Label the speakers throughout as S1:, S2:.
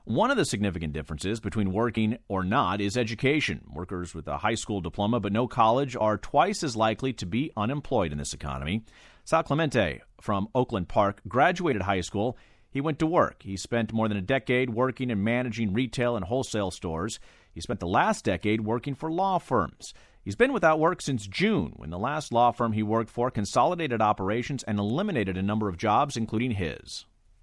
S1: One of the significant differences between working or not is education. Workers with a high school diploma but no college are twice as likely to be unemployed in this economy. Sal Clemente from Oakland Park graduated high school. He went to work. He spent more than a decade working and managing retail and wholesale stores. He spent the last decade working for law firms. He's been without work since June, when the last law firm he worked for consolidated operations and eliminated a number of jobs, including his.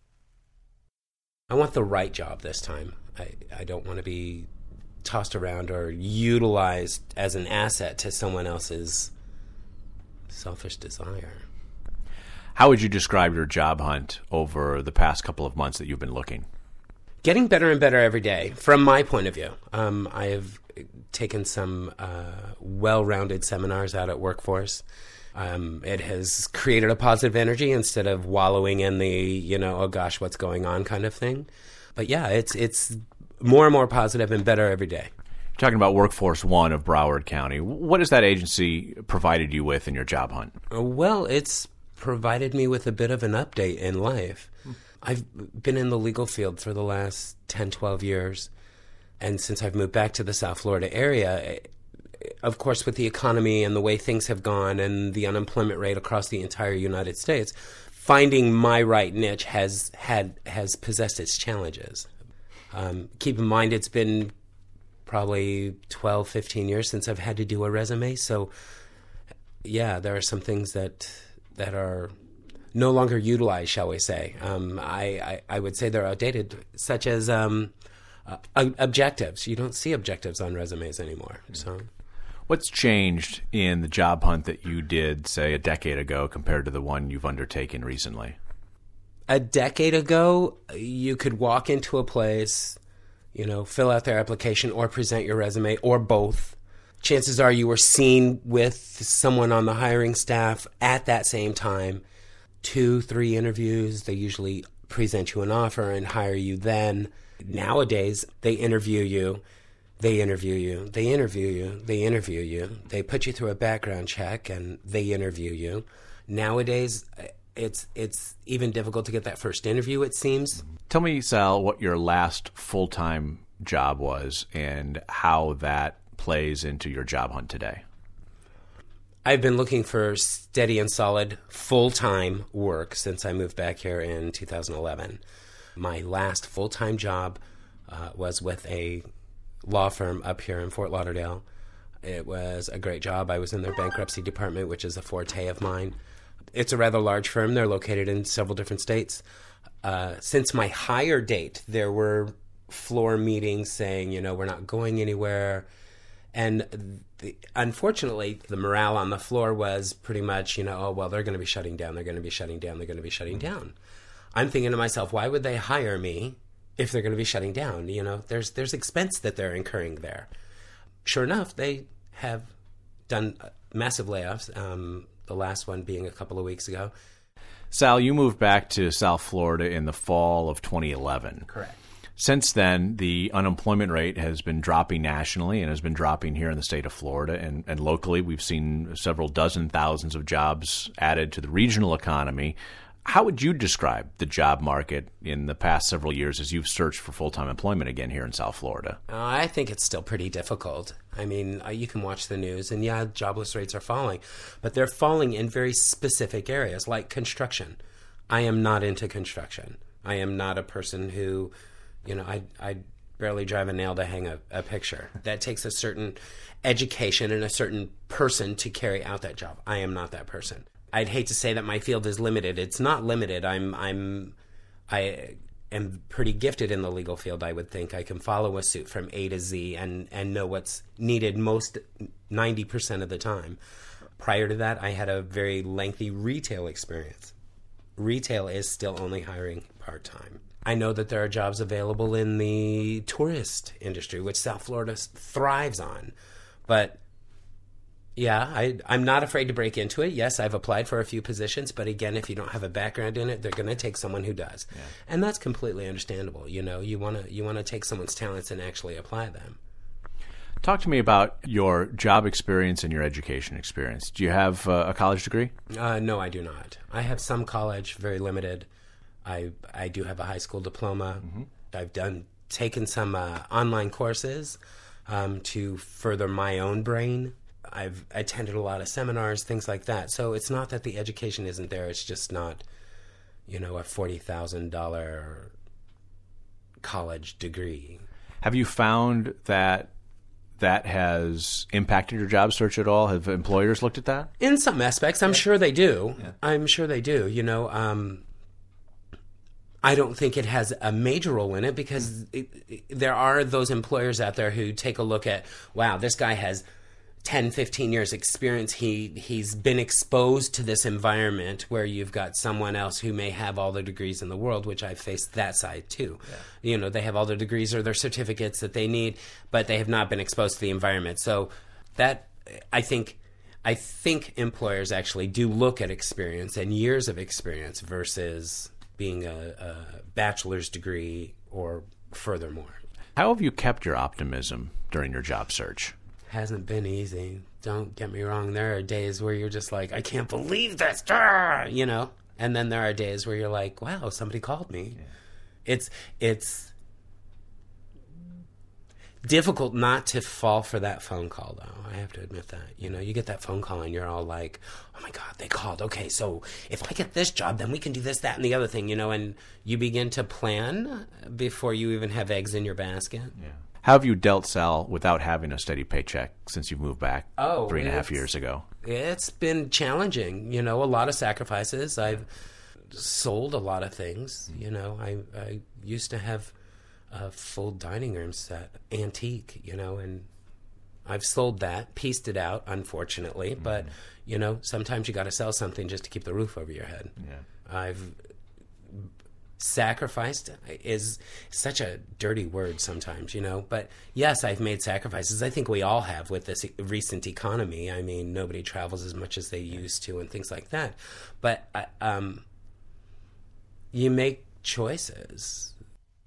S2: I want the right job this time. I don't want to be tossed around or utilized as an asset to someone else's selfish desire.
S1: How would you describe your job hunt over the past couple of months that you've been looking?
S2: Getting better and better every day, from my point of view. I have taken some well-rounded seminars out at Workforce. It has created a positive energy instead of wallowing in the, oh gosh, what's going on kind of thing. But yeah, it's more and more positive and better every day.
S1: Talking about Workforce One of Broward County, what has that agency provided you with in your job hunt?
S2: Well, it's provided me with a bit of an update in life. I've been in the legal field for the last 10, 12 years. And since I've moved back to the South Florida area, of course, with the economy and the way things have gone and the unemployment rate across the entire United States, finding my right niche has possessed its challenges. Keep in mind, it's been probably 12, 15 years since I've had to do a resume. So, yeah, there are some things that are no longer utilized, shall we say. I would say they're outdated, such as objectives. You don't see objectives on resumes anymore. So,
S1: what's changed in the job hunt that you did, say, a decade ago compared to the one you've undertaken recently?
S2: A decade ago, you could walk into a place, fill out their application or present your resume or both. Chances are you were seen with someone on the hiring staff at that same time. 2, 3 interviews. They usually present you an offer and hire you then. Nowadays, they interview you. They interview you. They interview you. They interview you. They put you through a background check and they interview you. Nowadays, it's even difficult to get that first interview, it seems.
S1: Tell me, Sal, what your last full-time job was and how that plays into your job hunt today.
S2: I've been looking for steady and solid full-time work since I moved back here in 2011. My last full-time job was with a law firm up here in Fort Lauderdale. It was a great job. I was in their bankruptcy department, which is a forte of mine. It's a rather large firm. They're located in several different states. Since my hire date, there were floor meetings saying, we're not going anywhere. And unfortunately, the morale on the floor was pretty much, they're going to be shutting down. They're going to be shutting down. They're going to be shutting down. I'm thinking to myself, why would they hire me if they're going to be shutting down? There's expense that they're incurring there. Sure enough, they have done massive layoffs, the last one being a couple of weeks ago.
S1: Sal, you moved back to South Florida in the fall of 2011.
S2: Correct.
S1: Since then, the unemployment rate has been dropping nationally and has been dropping here in the state of Florida. And locally, we've seen several dozen thousands of jobs added to the regional economy. How would you describe the job market in the past several years as you've searched for full-time employment again here in South Florida?
S2: I think it's still pretty difficult. I mean, you can watch the news, and yeah, jobless rates are falling. But they're falling in very specific areas, like construction. I am not into construction. I am not a person who... I barely drive a nail to hang a picture. That takes a certain education and a certain person to carry out that job. I am not that person. I'd hate to say that my field is limited. It's not limited. I am pretty gifted in the legal field, I would think. I can follow a suit from A to Z and know what's needed most 90% of the time. Prior to that, I had a very lengthy retail experience. Retail is still only hiring part-time. I know that there are jobs available in the tourist industry, which South Florida thrives on. But, yeah, I'm not afraid to break into it. Yes, I've applied for a few positions, but again, if you don't have a background in it, they're going to take someone who does. Yeah. And that's completely understandable. You want to take someone's talents and actually apply them.
S1: Talk to me about your job experience and your education experience. Do you have a college degree?
S2: No, I do not. I have some college, very limited. I do have a high school diploma. Mm-hmm. I've done taken some online courses to further my own brain. I've attended a lot of seminars, things like that. So it's not that the education isn't there. It's just not, a $40,000 college degree.
S1: Have you found that has impacted your job search at all? Have employers looked at that?
S2: In some aspects, I'm sure they do. Yeah. I'm sure they do. I don't think it has a major role in it because there are those employers out there who take a look at, wow, this guy has 10, 15 years experience. He's been exposed to this environment where you've got someone else who may have all the degrees in the world, which I've faced that side too. Yeah. They have all their degrees or their certificates that they need, but they have not been exposed to the environment. So that, I think employers actually do look at experience and years of experience versus being a bachelor's degree or furthermore.
S1: How have you kept your optimism during your job search?
S2: Hasn't been easy. Don't get me wrong. There are days where you're just like, I can't believe this, and then there are days where you're like, wow, somebody called me. Yeah. It's difficult not to fall for that phone call, though. I have to admit that. You get that phone call and you're all like, oh my God, they called. Okay, so if I get this job, then we can do this, that, and the other thing, and you begin to plan before you even have eggs in your basket. Yeah.
S1: How have you dealt, Sal, without having a steady paycheck since you've moved back 3.5 years ago?
S2: It's been challenging, a lot of sacrifices. I've sold a lot of things. I used to have a full dining room set, antique, and I've sold that, pieced it out, unfortunately. Mm-hmm. But, sometimes you got to sell something just to keep the roof over your head. Yeah. I've sacrificed is such a dirty word sometimes, but yes, I've made sacrifices. I think we all have with this recent economy. I mean, nobody travels as much as they used to and things like that. But you make choices.